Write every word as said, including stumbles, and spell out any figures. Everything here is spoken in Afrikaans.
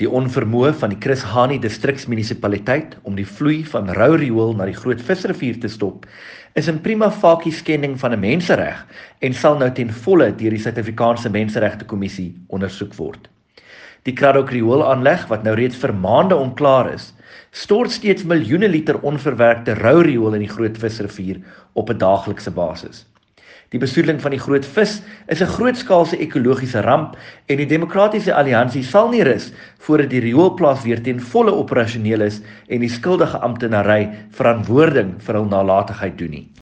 Die onvermoë van die Chris Hani distriksmunisipaliteit om die vloei van rou riool na die Groot Visrivier te stop, is in prima facie skending van 'n mensereg en sal nou ten volle deur die Suid-Afrikaanse Menseregte Kommissie ondersoek word. Die Kraddock rioolaanleg, wat nou reeds vir maande onklaar is, stort steeds miljoene liter onverwerkte rou riool in die Groot Visrivier op 'n daaglikse basis. Die besoedeling van die Groot Vis is 'n grootskaalse ekologiese ramp en die Demokratiese Alliansie sal nie rus voordat die rioolplaas weer ten volle operasioneel is en die skuldige amptenary verantwoording vir hul nalatigheid doen nie.